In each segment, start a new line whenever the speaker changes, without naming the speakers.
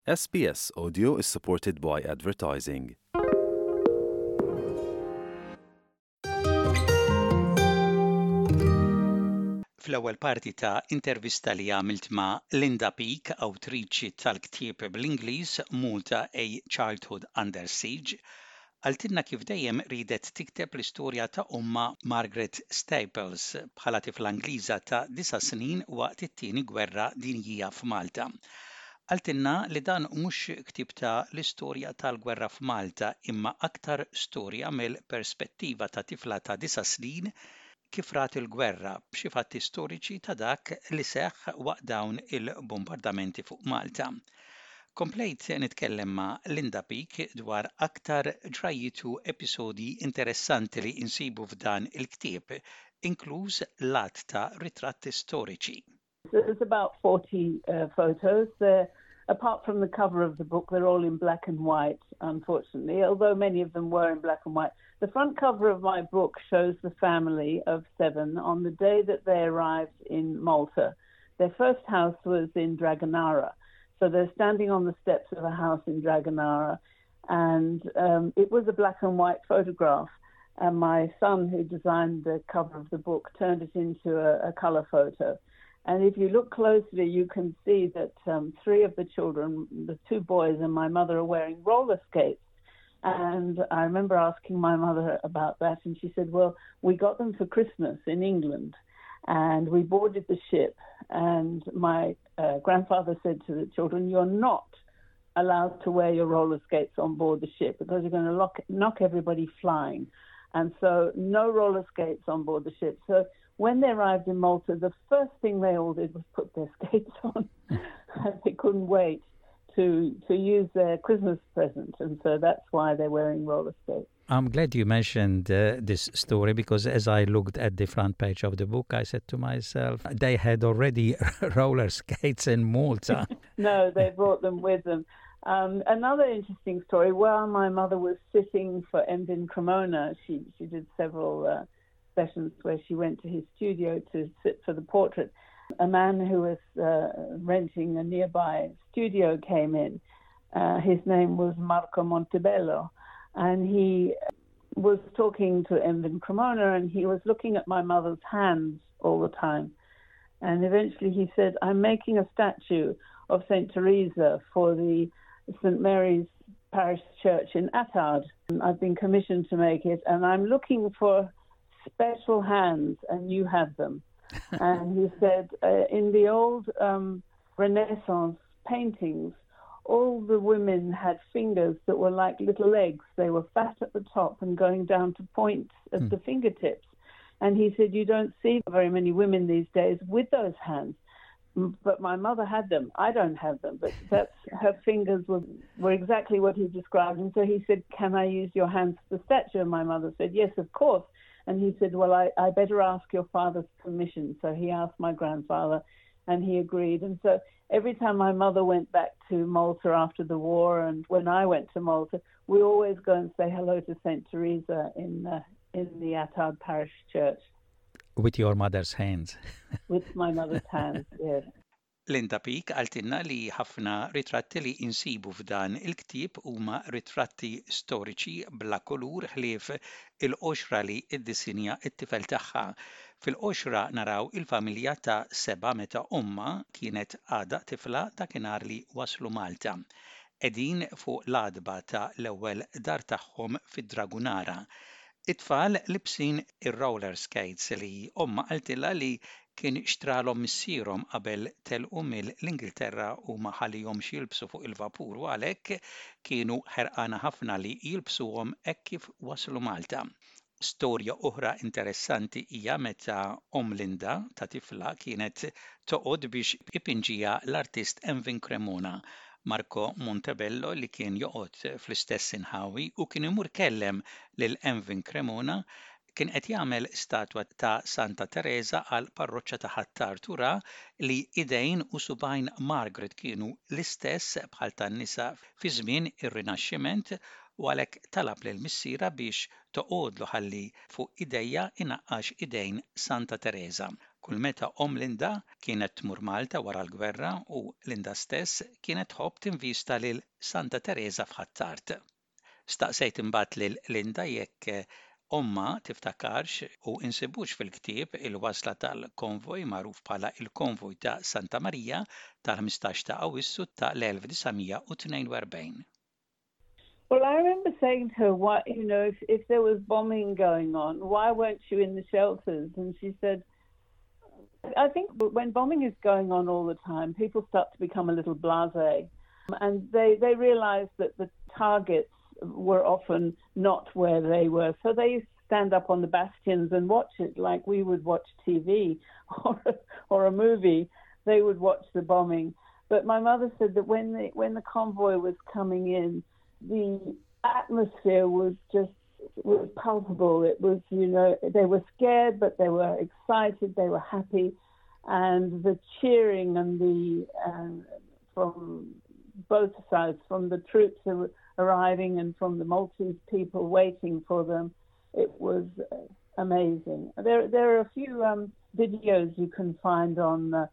SBS Audio is supported by advertising.
Fl-ewwel parti ta' intervista li għamilt ma' Linda Peake, awtriċi tal-ktieb bl-Ingliż Malta: A Childhood Under Siege, għaltilna kif dejjem ridet tikteb l-istorja ta' omma Margaret Staples bħala tifla Ingliża ta' 9 snin waqt it-tieni gwerra dinjija f'Malta. Għaltilna li dan mhux ktieb ta' l-istorja tal-gwerra f'Malta imma aktar storja mill-perspettiva ta' tifla ta' 9 snin kif rat il-gwerra b'xi fatti storiċi ta' dak li seħħ waqt dawn il-bombardamenti fuq Malta. Komplejt nitkellem ma' Linda Peake dwar aktar ġrajiet u episodi interessanti li insibu f'dan il-ktieb, inkluż lat ta' ritratti storiċi.
There's about 40 photos. Apart from the cover of the book, they're all in black and white, unfortunately, although many of them were in black and white. The front cover of my book shows the family of 7 on the day that they arrived in Malta. Their first house was in Dragonara. So they're standing on the steps of a house in Dragonara, and it was a black and white photograph. And my son, who designed the cover of the book, turned it into a color photo. And if you look closely, you can see that 3 of the children, the 2 boys and my mother, are wearing roller skates. And I remember asking my mother about that, and she said, well, we got them for Christmas in England, and we boarded the ship. And my grandfather said to the children, you're not allowed to wear your roller skates on board the ship because you're going to knock everybody flying. And so no roller skates on board the ship. So when they arrived in Malta, the first thing they all did was put their skates on, and they couldn't wait to use their Christmas present, and so that's why they're wearing roller skates.
I'm glad you mentioned this story, because as I looked at the front page of the book, I said to myself, they had already roller skates in Malta.
No, they brought them with them. Another interesting story, while my mother was sitting for Envin Cremona, she did several sessions where she went to his studio to sit for the portrait. A man who was renting a nearby studio came in. His name was Marco Montebello, and he was talking to Envin Cremona, and he was looking at my mother's hands all the time. And eventually he said, I'm making a statue of St. Teresa for the St. Mary's Parish Church in Attard. I've been commissioned to make it, and I'm looking for special hands, and you have them. And he said, in the old Renaissance paintings, all the women had fingers that were like little eggs. They were fat at the top and going down to points at the fingertips. And he said, you don't see very many women these days with those hands. But my mother had them. I don't have them, but her fingers were exactly what he described. And so he said, can I use your hands for the statue? And my mother said, yes, of course. And he said, well, I better ask your father's permission. So he asked my grandfather, and he agreed. And so every time my mother went back to Malta after the war, and when I went to Malta, we always go and say hello to St. Teresa in the Attard Parish Church.
With your mother's hands.
With my mother's hands, yes.
Linda Peake għaltilna li ħafna ritratti li insibu f'dan il-ktieb huma ritratti storiċi bla kulur ħlief il-qoxra li iddisinja t-tifel tagħha. Fil-qoxra naraw il-familja ta' 7 meta omma kienet għadha tifla dakinhar li waslu Malta. Qegħdin fuq l-għadba ta' l-ewwel dar tagħhom fid-Dragunara. It-tfal libsin ir-roller skates li omma qaltilha li kien xtralhom missierhom qabel telqu mill-Ingilterra u ma ħallihomx jilbsu fuq il-vapur, u għalhekk kienu ħerqana ħafna li jilbsuhom hekk kif waslu Malta. Storja oħra interessanti hija meta Linda ta' tifla kienet toqgħod biex ipinġiha l-artist Envin Cremona. Marco Montebello li kien joqgħod fl-istess inħawi u kien imur kellem lil Envin Cremona kien qed jagħmel statwa ta' Santa Teresa għal parroċċa ta' Ħattar Tura li idejn u subgħin Margaret kienu l-istess bħal tan-nisa fi żmien ir-Rinaxximent, u għalhekk talab lill-missiera biex toqgħodlu ħalli fuq idejja inaqqax idejn Santa Teresa. Kull meta Linda kienet tmur Malta wara l-gwerra u Linda stess kienet tħobb tinvista lil Santa Teresa f'Ħattart. Staqsejt imbagħad lil Linda jekk omma tiftakarx u insibux fil-ktieb il-wasla tal-konvoj magħruf bħala il-Konvoj ta' Santa Marija tal-15 ta' Awwissu ta' l-1942.
Well, I remember saying to her, "Why, if there was bombing going on, why weren't you in the shelters?" And she said, I think when bombing is going on all the time, people start to become a little blasé. And they realized that the targets were often not where they were. So they used to stand up on the bastions and watch it like we would watch TV or a movie. They would watch the bombing. But my mother said that when the convoy was coming in, the atmosphere was palpable. It was, they were scared, but they were excited, they were happy. And the cheering and from both sides, from the troops arriving and from the Maltese people waiting for them, it was amazing. There are a few videos you can find on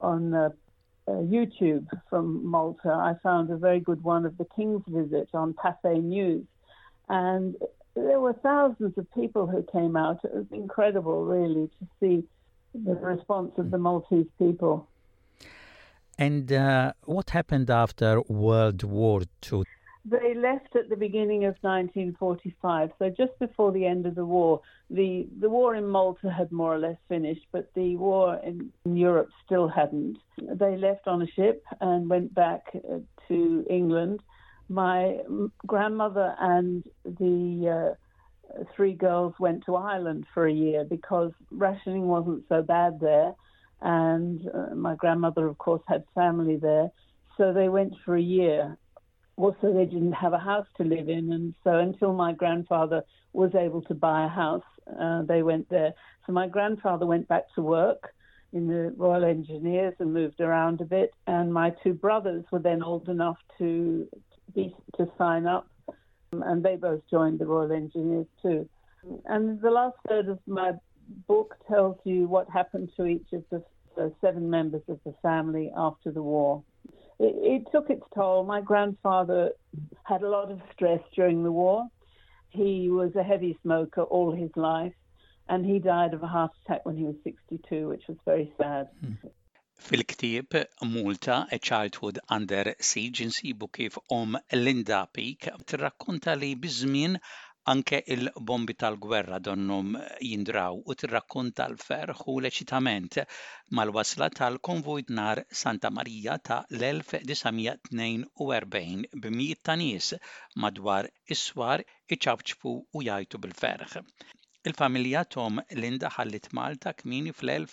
YouTube from Malta. I found a very good one of the King's visit on Pathé News. And there were thousands of people who came out. It was incredible, really, to see the response of the Maltese people.
And what happened after World War II?
They left at the beginning of 1945, so just before the end of the war. The war in Malta had more or less finished, but the war in Europe still hadn't. They left on a ship and went back to England. My grandmother and the three girls went to Ireland for a year because rationing wasn't so bad there. And my grandmother, of course, had family there. So they went for a year. Also, they didn't have a house to live in. And so until my grandfather was able to buy a house, they went there. So my grandfather went back to work in the Royal Engineers and moved around a bit. And my two brothers were then old enough to sign up. And they both joined the Royal Engineers too. And the last third of my book tells you what happened to each of the seven members of the family after the war. It took its toll. My grandfather had a lot of stress during the war. He was a heavy smoker all his life, and he died of a heart attack when he was 62, which was very sad.
Fil-ktieb Malta, A Childhood Under Siege insibu kif Linda Peake tirrakkonta li biż-żmien anke il-bombi tal-gwerra donnom jindraw u tirrakkonta l-ferħ u l-eċitament mal-wasla tal-konvoj nar Santa Marija ta' l-1942 b'mijiet ta' nies madwar is-swar iċabċbu u jgħajtu bil-ferħ. Il-familja Linda ħallit Malta kmieni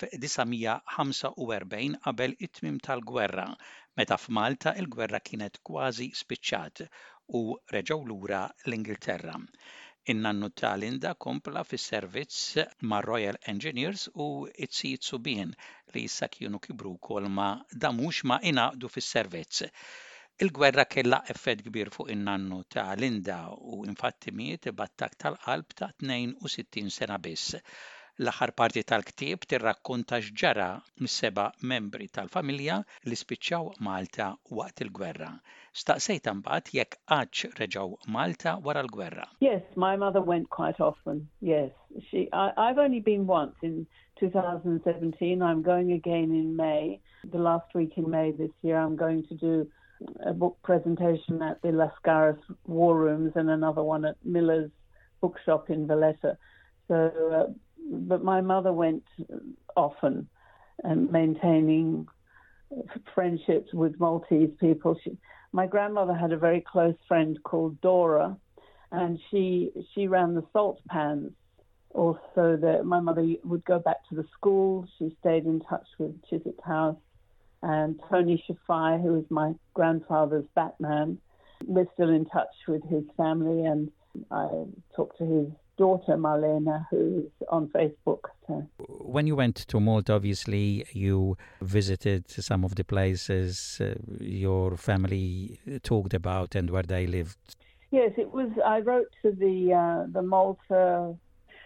fl-1945 qabel it-tmiem tal-gwerra, meta f'Malta il-gwerra kienet kważi spiċċat u reġgħu lura l-Ingilterra. In-nannu ta' Linda kompla fis-servizz mar-Royal Engineers u it-sit subien li issa kienu kibru wkoll ma damux ma ingħaqdu fis-servizz. Il-gwerra kellha effett kbir fuq in-nannu ta' Linda u infatti miet b'attakk tal-qalb ta' 62 sena biss. L-aħħar parti tal-ktieb tirrakkonta x'ġara mis-seba' membri tal-familja li spiċċaw Malta waqt il-gwerra. Staqsejta mbagħad jekk għadx reġgħu Malta wara l-gwerra.
Yes, my mother went quite often. Yes, I've only been once in 2017. I'm going again in May. The last week in May this year, I'm going to do a book presentation at the Lascaris War Rooms and another one at Miller's Bookshop in Valletta. So, but my mother went often and maintaining friendships with Maltese people. My grandmother had a very close friend called Dora, and she ran the salt pans. Also, my mother would go back to the school. She stayed in touch with Chiswick House. And Tony Shafai, who was my grandfather's Batman, we're still in touch with his family, and I talked to his daughter Marlena, who's on Facebook. So.
When you went to Malta, obviously you visited some of the places your family talked about and where they lived.
Yes, it was. I wrote to the Malta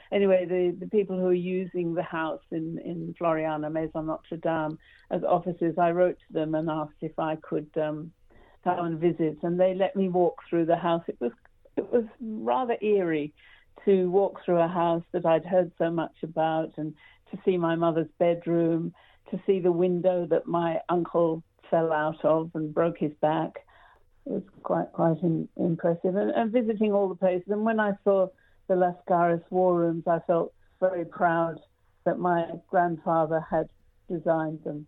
anyway, the people who are using the house in Floriana, Maison Notre Dame, as offices, I wrote to them and asked if I could come and visit, and they let me walk through the house. It was rather eerie to walk through a house that I'd heard so much about, and to see my mother's bedroom, to see the window that my uncle fell out of and broke his back. It was quite impressive, and visiting all the places. And when I saw the Lascaris war rooms, I felt very proud that my grandfather had designed them.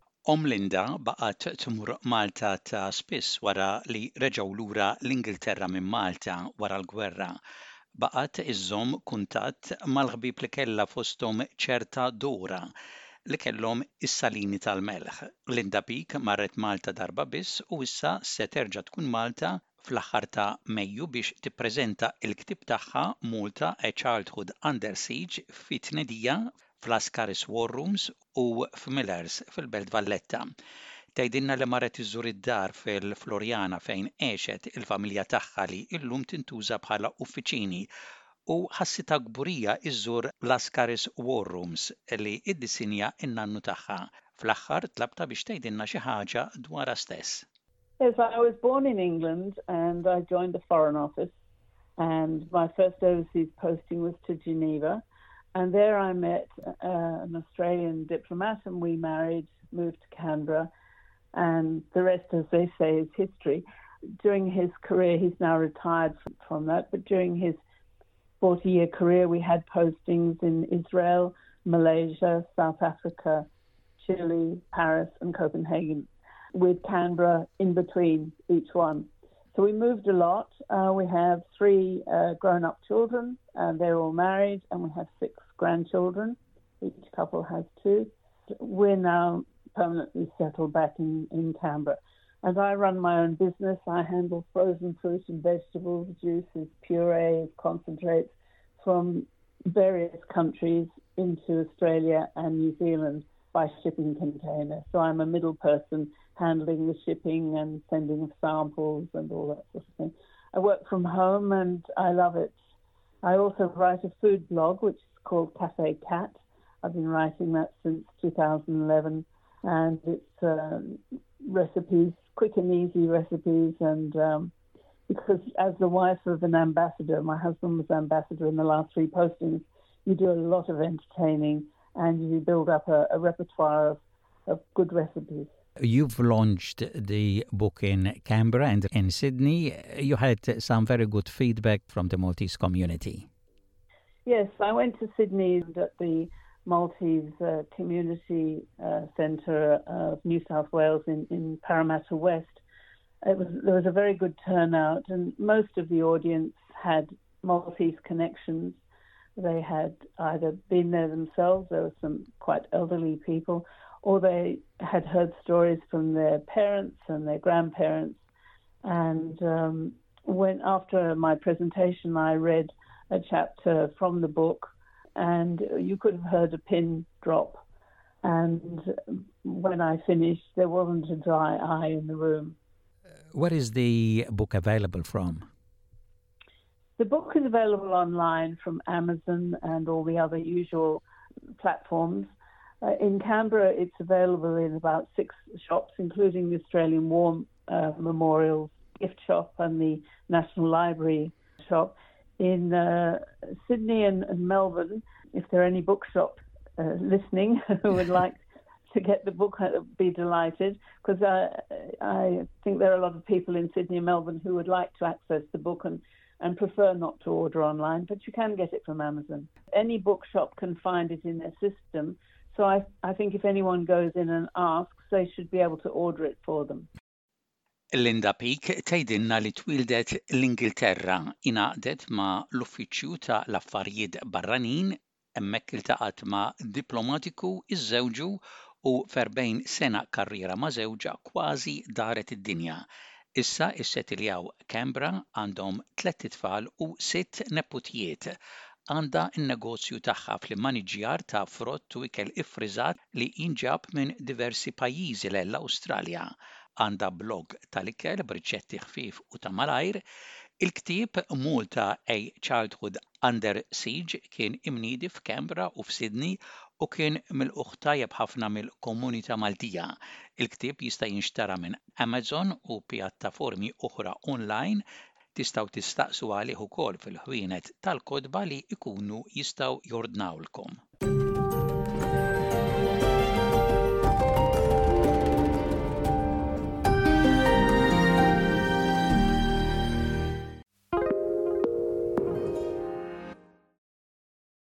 Linda baqgħet tmur Malta ta' spiss wara li reġgħu lura l-Ingilterra minn Malta wara l-gwerra. Baqgħet iżżomm kuntatt mal-ħbieb li kellha fosthom ċerta Dora li kellhom is-Salini tal-Melħ. Linda Peake marret Malta darba biss u issa se terġa' tkun Malta fl-aħħar ta' Mejju biex tippreżenta l-ktieb tagħha Malta A Childhood Under Siege fi tnedija fl-Lascaris War Rooms u f'Millers fil-Belt Valletta. Tgħidilna li marret iżżur id-dar fil-Floriana fejn għexet il-familja tagħha li llum tintuża bħala uffiċini u ħassitha gburija iżżur Lascaris War Rooms li iddisinja n-nannu tagħha. Fl-aħħar tlabta biex tgħidilna xi ħaġa dwarha stess.
Yes, I was born in England and I joined the Foreign Office, and my first overseas posting was to Geneva. And there I met an Australian diplomat, and we married, moved to Canberra, and the rest, as they say, is history. During his career, he's now retired from that, but during his 40-year career, we had postings in Israel, Malaysia, South Africa, Chile, Paris, and Copenhagen, with Canberra in between each one. So we moved a lot. We have 3 grown-up children, and they're all married, and we have 6 grandchildren. Each couple has 2. We're now permanently settled back in Canberra. As I run my own business, I handle frozen fruit and vegetables, juices, purees, concentrates from various countries into Australia and New Zealand by shipping container. So I'm a middle person handling the shipping and sending of samples and all that sort of thing. I work from home and I love it. I also write a food blog, which is called Cafe Cat. I've been writing that since 2011, and it's recipes, quick and easy recipes, and because as the wife of an ambassador, my husband was ambassador in the last 3 postings, you do a lot of entertaining and you build up a repertoire of good recipes.
You've launched the book in Canberra and in Sydney. You had some very good feedback from the Maltese community.
Yes, I went to Sydney at the Maltese Community Centre of New South Wales in Parramatta West. There was a very good turnout, and most of the audience had Maltese connections. They had either been there themselves, there were some quite elderly people, or they had heard stories from their parents and their grandparents. And when after my presentation, I read a chapter from the book, and you could have heard a pin drop. And when I finished, there wasn't a dry eye in the room.
Where is the book available from?
The book is available online from Amazon and all the other usual platforms. In Canberra, it's available in about 6 shops, including the Australian War Memorial gift shop and the National Library shop. In Sydney and Melbourne, if there are any bookshops listening who would like to get the book, I'd be delighted, because I think there are a lot of people in Sydney and Melbourne who would like to access the book and prefer not to order online, but you can get it from Amazon. Any bookshop can find it in their system, so I think if anyone goes in and asks, they should be able to order it for them.
Linda Peake tgħidilna li twildet l-Ingilterra ingħaqdet ma' l-Uffiċċju ta' l-Affarijiet Barranin, hemmhekk iltaqat ma' diplomatiku iż-żewġu u f'40 sena karriera ma' żewġa kważi daret id-dinja. Issa issettiljaw Canberra għandhom 3 tfal u 6 neputijiet. Għandha n-negozju tagħha fl-immaniġġjar ta' frott u ikel iffriżat li jinġab minn diversi pajjiżi l-Awstralja. Għandha blog tal-ikel b'riċetti ħfief u ta' malajr. Il-ktieb Malta A Childhood Under Siege kien imniedi f'Canberra u f'Sydney u kien milquh tajjeb ħafna mill-komunità Maltija. Il-ktieb jista' jinxtara minn Amazon u pjattaformi oħra online. Tistgħu tistaqsu għalih ukoll fil-ħwienet tal-kotba li jkunu jistgħu jordnawlkom.